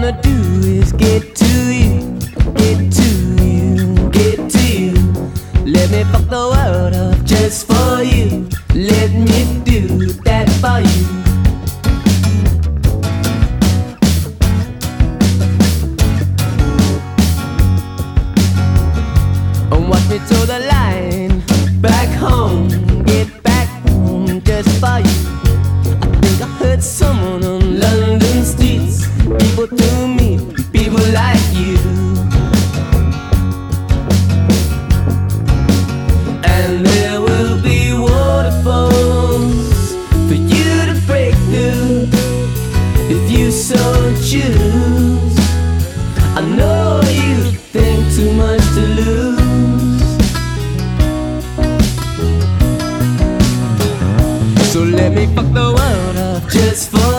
wanna do is get to you, get to you, get to you. Let me fuck the world up just for you. Let me do that for you. Watch me toe the line, back home, get back home just for you. I think I heard someone on London streets, people to meet, people like you. And there will be waterfalls for you to break through if you so choose. I know you think too much to lose. So let me fuck the world up just for